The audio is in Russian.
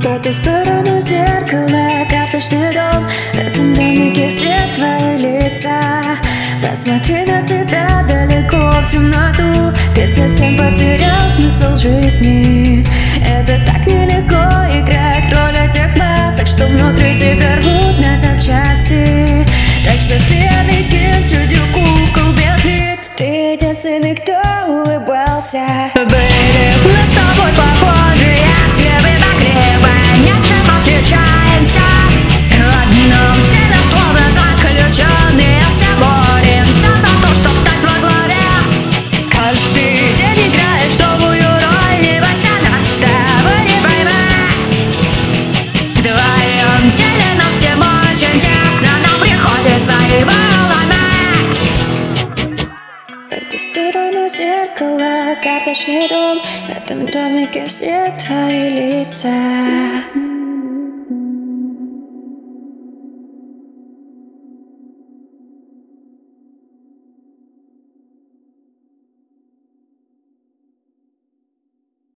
По ту сторону зеркала карточный дом. В этом домике все твои лица. Посмотри на себя далеко в темноту. Ты совсем потерял смысл жизни. Это так нелегко играть роль этих масок, что внутри тебя рвут на запчасти. Так что ты манекен среди кукол без лиц. Ты единственный, кто улыбался. Были мы с тобой похожи, если бы могли бы, ничем отличаемся. В одном теле словно заключенные, все боремся за то, чтоб стать во главе. Каждый день играешь новую роль, не бойся нас с тобой не поймать. В твоем теле нам всем очень тесно, нам приходится его ломать. По ту сторону зеркала карточный дом. В этом домике все твои лица.